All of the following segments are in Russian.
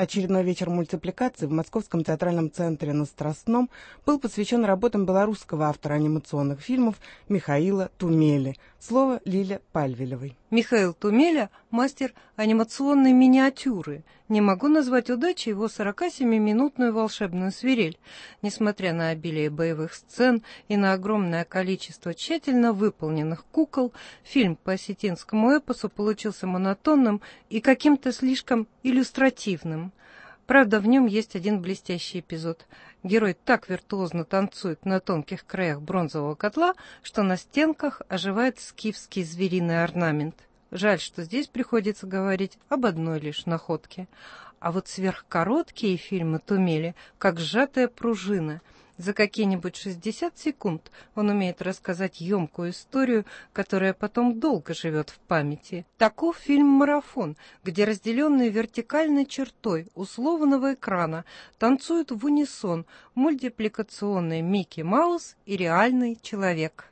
Очередной вечер мультипликации в Московском театральном центре на Страстном был посвящен работам белорусского автора анимационных фильмов Михаила Тумели. Слово Лиле Пальвелевой. Михаил Тумеля – мастер анимационной миниатюры. Не могу назвать удачей его 47-минутную волшебную свирель. Несмотря на обилие боевых сцен и на огромное количество тщательно выполненных кукол, фильм по осетинскому эпосу получился монотонным и каким-то слишком иллюстративным. Правда, в нем есть один блестящий эпизод. Герой так виртуозно танцует на тонких краях бронзового котла, что на стенках оживает скифский звериный орнамент. Жаль, что здесь приходится говорить об одной лишь находке. А вот сверхкороткие фильмы Тумели, как сжатая пружина. За какие-нибудь 60 секунд он умеет рассказать емкую историю, которая потом долго живет в памяти. Таков фильм «Марафон», где разделенные вертикальной чертой условного экрана танцуют в унисон мультипликационный Микки Маус и реальный человек.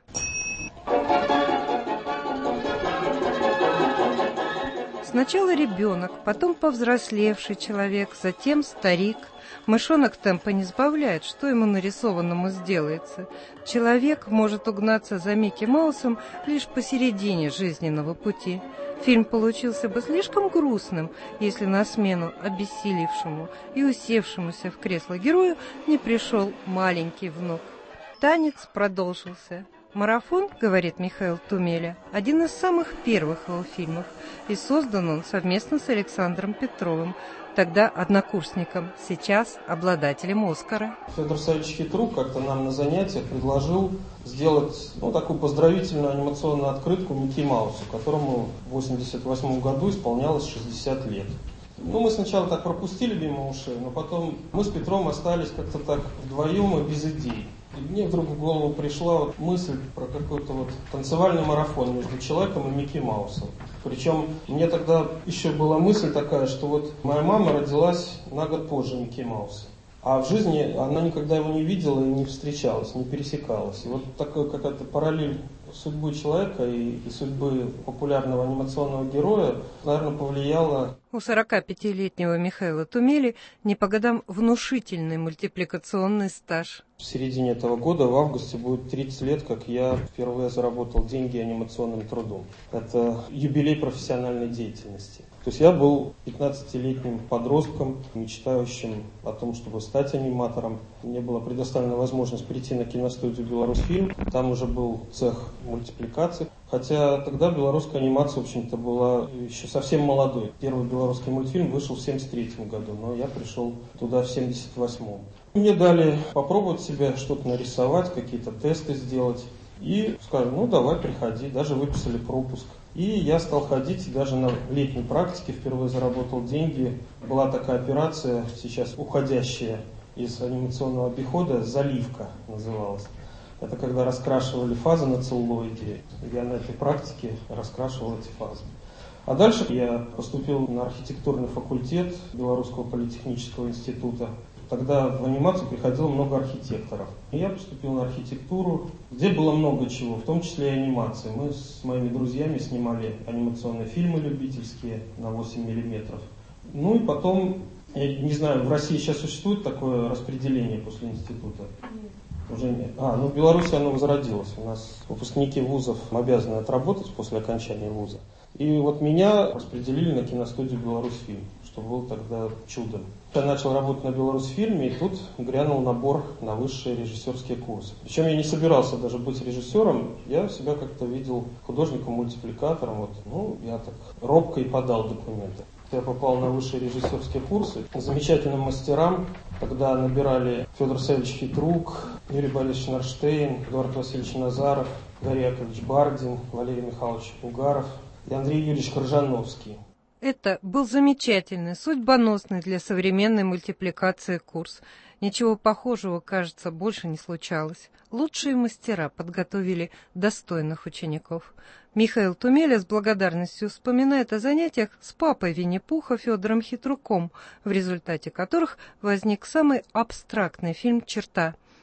Сначала ребенок, потом повзрослевший человек, затем старик. Мышонок темпа не сбавляет, что ему нарисованному сделается. Человек может угнаться за Микки Маусом лишь посередине жизненного пути. Фильм получился бы слишком грустным, если на смену обессилевшему и усевшемуся в кресло герою не пришел маленький внук. Танец продолжился. «Марафон, — говорит Михаил Тумеля, — один из самых первых его фильмов, и создан он совместно с Александром Петровым, тогда однокурсником, сейчас обладателем Оскара». Федор Савельевич Хитрук как-то нам на занятиях предложил сделать такую поздравительную анимационную открытку Микки Маусу, которому в 1988 году исполнялось 60 лет. Мы сначала так пропустили мимо ушей, но потом мы с Петром остались как-то так вдвоем и без идей. И мне вдруг в голову пришла мысль про какой-то танцевальный марафон между человеком и Микки Маусом. Причем мне тогда еще была мысль такая, что моя мама родилась на год позже Микки Мауса. А в жизни она никогда его не видела и не встречалась, не пересекалась. И такая какая-то параллель судьбы человека и судьбы популярного анимационного героя, наверное, повлияла. У 45-летнего Михаила Тумели не по годам внушительный мультипликационный стаж. В середине этого года, в августе, будет 30 лет, как я впервые заработал деньги анимационным трудом. Это юбилей профессиональной деятельности. То есть я был 15-летним подростком, мечтающим о том, чтобы стать аниматором. Мне была предоставлена возможность прийти на киностудию «Беларусьфильм». Там уже был цех мультипликаций. Хотя тогда белорусская анимация, в общем-то, была еще совсем молодой. Первый белорусский мультфильм вышел в 1973 году, но я пришел туда в 1978. Мне дали попробовать себя, что-то нарисовать, какие-то тесты сделать. И сказали, давай, приходи. Даже выписали пропуск. И я стал ходить, даже на летней практике впервые заработал деньги. Была такая операция, сейчас уходящая из анимационного обихода, «Заливка» называлась. Это когда раскрашивали фазы на целлулоиде. Я на этой практике раскрашивал эти фазы. А дальше я поступил на архитектурный факультет Белорусского политехнического института. Тогда в анимацию приходило много архитекторов. И я поступил на архитектуру, где было много чего, в том числе и анимации. Мы с моими друзьями снимали анимационные фильмы любительские на 8 миллиметров. И потом, я не знаю, в России сейчас существует такое распределение после института? Уже нет. В Беларуси оно возродилось. У нас выпускники вузов обязаны отработать после окончания вуза. И меня распределили на киностудию «Беларусьфильм», что было тогда чудом. Я начал работать на «Беларусьфильме», и тут грянул набор на высшие режиссерские курсы. Причем я не собирался даже быть режиссером, я себя как-то видел художником-мультипликатором. Я так робко и подал документы. Я попал на высшие режиссерские курсы к замечательным мастерам. Тогда набирали Федор Савельевич Хитрук, Юрий Борисович Норштейн, Эдуард Васильевич Назаров, Гарри Яковлевич Бардин, Валерий Михайлович Угаров и Андрей Юрьевич Крыжановский. Это был замечательный, судьбоносный для современной мультипликации курс. Ничего похожего, кажется, больше не случалось. Лучшие мастера подготовили достойных учеников. Михаил Тумеля с благодарностью вспоминает о занятиях с папой Винни-Пуха Федором Хитруком, в результате которых возник самый абстрактный фильм «Черта».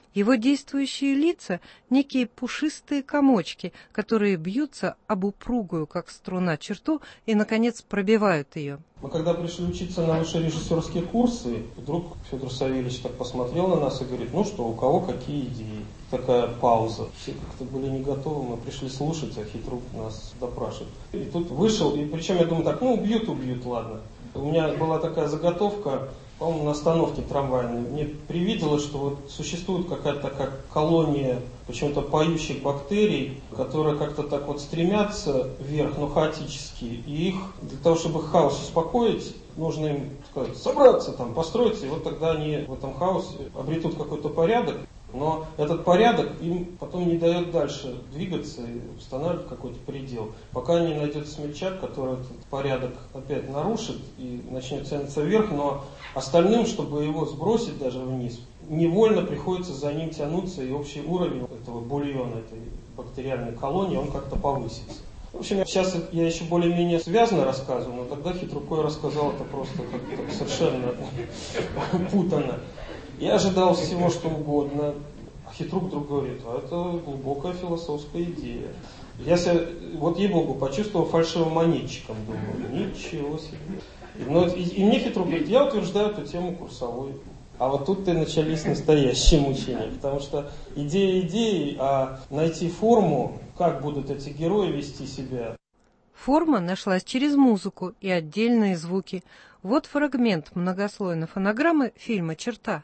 Его действующие лица – некие пушистые комочки, которые бьются об упругую, как струна, черту и, наконец, пробивают ее. Мы когда пришли учиться на высшие режиссерские курсы, вдруг Федор Савельевич так посмотрел на нас и говорит: ну что, у кого какие идеи? Такая пауза. Все как-то были не готовы, мы пришли слушать, а Хитрук нас допрашивает. И тут вышел, и причем я думаю так, ну убьют, ладно. У меня была такая заготовка, по-моему, на остановке трамвайной. Мне привиделось, что вот существует какая-то такая колония почему-то поющих бактерий, которые как-то так вот стремятся вверх, но хаотически. И их, для того, чтобы хаос успокоить, нужно им сказать, собраться, там, построиться, и вот тогда они в этом хаосе обретут какой-то порядок. Но этот порядок им потом не дает дальше двигаться и устанавливать какой-то предел. Пока не найдет смельчак, который этот порядок опять нарушит и начнет тянуться вверх, но остальным, чтобы его сбросить даже вниз, невольно приходится за ним тянуться, и общий уровень этого бульона, этой бактериальной колонии, он как-то повысится. В общем, сейчас я еще более-менее связано рассказываю, но тогда Хитрукой рассказал это просто как-то совершенно путано. Я ожидал всего, что угодно, а Хитрук вдруг говорит: а это глубокая философская идея. Я себя, вот ей-богу, почувствовал фальшивым монетчиком, думаю, ничего себе. И мне Хитрук говорит: я утверждаю эту тему курсовой. А вот тут-то и начались настоящие мучения, потому что идеи, а найти форму, как будут эти герои вести себя. Форма нашлась через музыку и отдельные звуки. Вот фрагмент многослойной фонограммы фильма «Черта».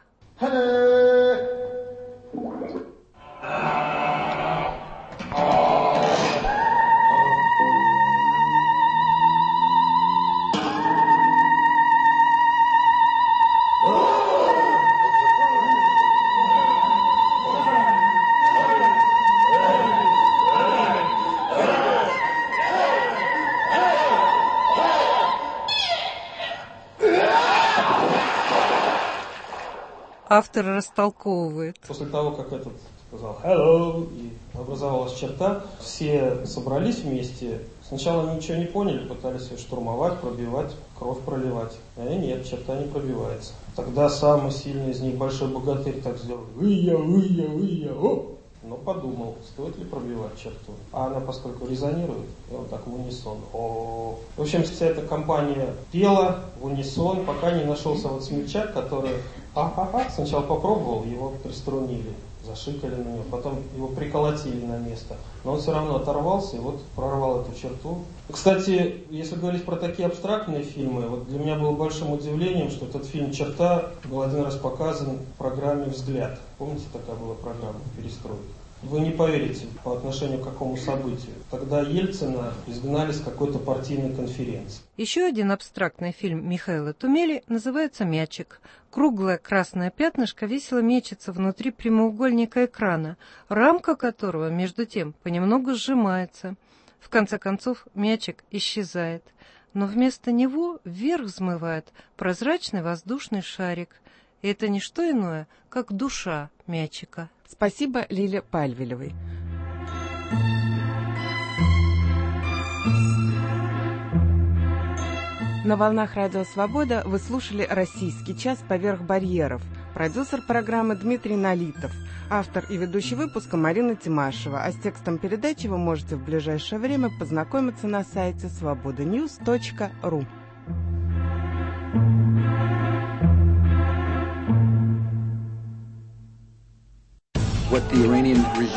Автор растолковывает. После того, как этот сказал «hello» и образовалась черта, все собрались вместе. Сначала ничего не поняли, пытались ее штурмовать, пробивать, кровь проливать. А нет, черта не пробивается. Тогда самый сильный из них, большой богатырь, так сделал «вы-я, о!» Но подумал, стоит ли пробивать черту. А она, поскольку резонирует, и вот так в унисон. О-о-о. В общем, вся эта компания пела в унисон, пока не нашелся вот смельчак, который сначала попробовал, его приструнили, зашикали на него, потом его приколотили на место. Но он все равно оторвался и вот прорвал эту черту. Кстати, если говорить про такие абстрактные фильмы, вот для меня было большим удивлением, что этот фильм «Черта» был один раз показан в программе «Взгляд». Помните, такая была программа «Перестройка»? Вы не поверите, по отношению к какому событию. Тогда Ельцина изгнали с какой-то партийной конференции. Еще один абстрактный фильм Михаила Тумели называется «Мячик». Круглое красное пятнышко весело мечется внутри прямоугольника экрана, рамка которого, между тем, понемногу сжимается. В конце концов, мячик исчезает, но вместо него вверх взмывает прозрачный воздушный шарик. И это не что иное, как душа мячика. Спасибо Лиле Пальвелевой. На волнах Радио Свобода вы слушали «Российский час поверх барьеров». Продюсер программы Дмитрий Налитов. Автор и ведущий выпуска Марина Тимашева. А с текстом передачи вы можете в ближайшее время познакомиться на сайте svobodanews.ru. What the Iranian regime